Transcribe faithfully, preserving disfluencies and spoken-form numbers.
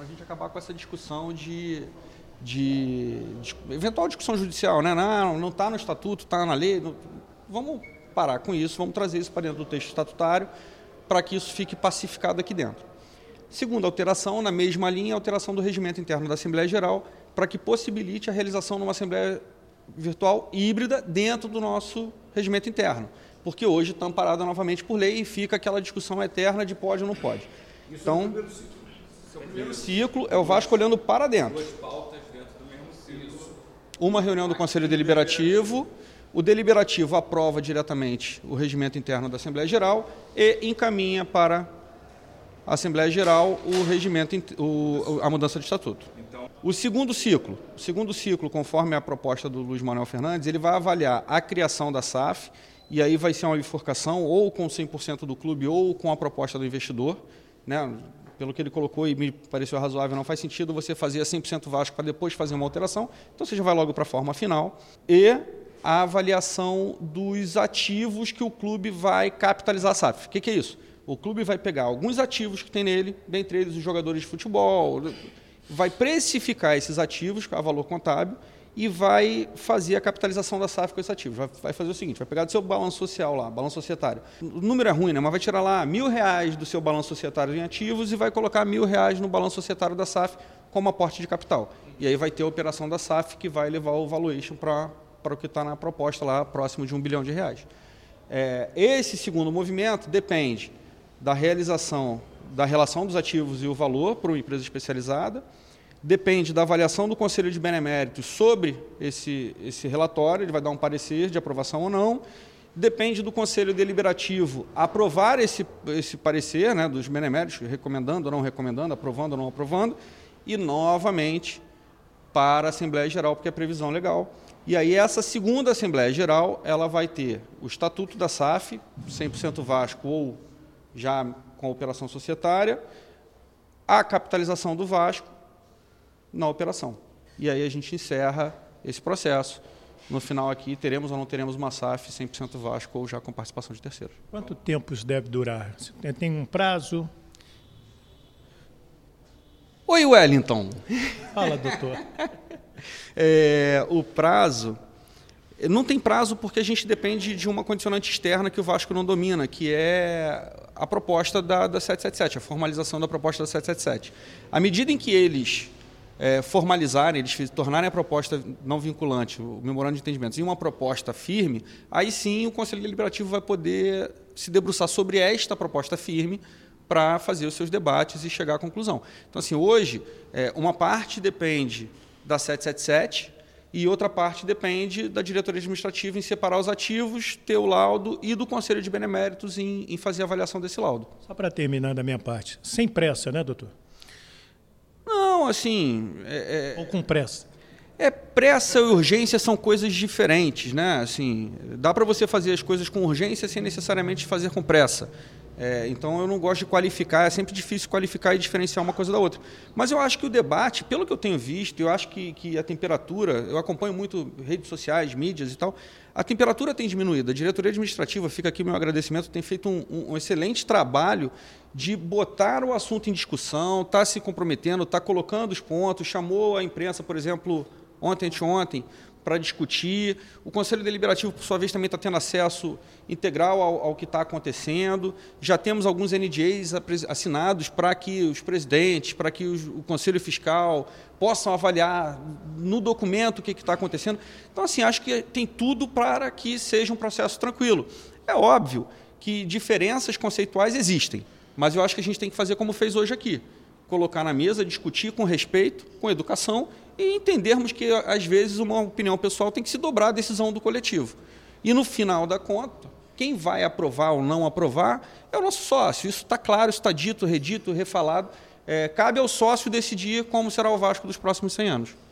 a gente acabar com essa discussão de, de, de eventual discussão judicial, né? Não, não está no estatuto, está na lei. Não, vamos parar com isso, vamos trazer isso para dentro do texto estatutário para que isso fique pacificado aqui dentro. Segunda alteração, na mesma linha, a alteração do regimento interno da Assembleia Geral para que possibilite a realização de uma Assembleia virtual híbrida dentro do nosso regimento interno, porque hoje está amparada novamente por lei e fica aquela discussão eterna de pode ou não pode. Isso então, é o primeiro ciclo. O primeiro ciclo é o Vasco olhando para dentro. Duas pautas dentro do mesmo ciclo. Uma reunião do Conselho Deliberativo, o Deliberativo aprova diretamente o regimento interno da Assembleia Geral e encaminha para a Assembleia Geral o regimento, o, a mudança de estatuto. Então, o segundo ciclo, o segundo ciclo, conforme a proposta do Luiz Manuel Fernandes, ele vai avaliar a criação da S A F, e aí vai ser uma bifurcação ou com cem por cento do clube ou com a proposta do investidor, né? Pelo que ele colocou e me pareceu razoável, não faz sentido você fazer cem por cento Vasco para depois fazer uma alteração, então você já vai logo para a forma final. E a avaliação dos ativos que o clube vai capitalizar a S A F. O que, que é isso? O clube vai pegar alguns ativos que tem nele, dentre eles os jogadores de futebol, vai precificar esses ativos a valor contábil e vai fazer a capitalização da S A F com esses ativos. Vai, vai fazer o seguinte, vai pegar do seu balanço social lá, balanço societário. O número é ruim, né? Mas vai tirar lá mil reais do seu balanço societário em ativos e vai colocar mil reais no balanço societário da S A F como aporte de capital. E aí vai ter a operação da S A F que vai levar o valuation para para o que está na proposta lá, próximo de um bilhão de reais. É, esse segundo movimento depende da realização da relação dos ativos e o valor para uma empresa especializada, depende da avaliação do Conselho de Beneméritos sobre esse, esse relatório, ele vai dar um parecer de aprovação ou não, depende do Conselho Deliberativo aprovar esse, esse parecer, né, dos beneméritos, recomendando ou não recomendando, aprovando ou não aprovando, e novamente para a Assembleia Geral, porque é previsão legal. E aí essa segunda Assembleia Geral, ela vai ter o Estatuto da S A F, cem por cento Vasco ou já com a operação societária, a capitalização do Vasco na operação. E aí a gente encerra esse processo. No final aqui, teremos ou não teremos uma S A F cem por cento Vasco ou já com participação de terceiros. Quanto tempo isso deve durar? Tem um prazo? Oi, Wellington. Fala, doutor. É, o prazo... Não tem prazo porque a gente depende de uma condicionante externa que o Vasco não domina, que é a proposta da, da setecentos e setenta e sete, a formalização da proposta da setecentos e setenta e sete. À medida em que eles é, formalizarem, eles tornarem a proposta não vinculante, o memorando de entendimentos, em uma proposta firme, aí sim o Conselho Deliberativo vai poder se debruçar sobre esta proposta firme para fazer os seus debates e chegar à conclusão. Então, assim, hoje, é, uma parte depende da setecentos e setenta e sete, e outra parte depende da diretoria administrativa em separar os ativos, ter o laudo e do Conselho de Beneméritos em, em fazer a avaliação desse laudo. Só para terminar da minha parte, sem pressa, né, doutor? Não, assim... É, é, Ou com pressa? É, pressa e urgência são coisas diferentes, né? Assim, dá para você fazer as coisas com urgência sem necessariamente fazer com pressa. É, então, eu não gosto de qualificar, é sempre difícil qualificar e diferenciar uma coisa da outra. Mas eu acho que o debate, pelo que eu tenho visto, eu acho que, que a temperatura, eu acompanho muito redes sociais, mídias e tal, a temperatura tem diminuído. A diretoria administrativa, fica aqui o meu agradecimento, tem feito um, um, um excelente trabalho de botar o assunto em discussão, está se comprometendo, está colocando os pontos, chamou a imprensa, por exemplo, ontem, anteontem, para discutir. O Conselho Deliberativo, por sua vez, também está tendo acesso integral ao, ao que está acontecendo. Já temos alguns N D As assinados para que os presidentes, para que os, o Conselho Fiscal possam avaliar no documento o que está acontecendo. Então, assim, acho que tem tudo para que seja um processo tranquilo. É óbvio que diferenças conceituais existem, mas eu acho que a gente tem que fazer como fez hoje aqui. Colocar na mesa, discutir com respeito, com educação e entendermos que, às vezes, uma opinião pessoal tem que se dobrar à decisão do coletivo. E, no final da conta, quem vai aprovar ou não aprovar é o nosso sócio. Isso está claro, isso está dito, redito, refalado. É, cabe ao sócio decidir como será o Vasco dos próximos cem anos.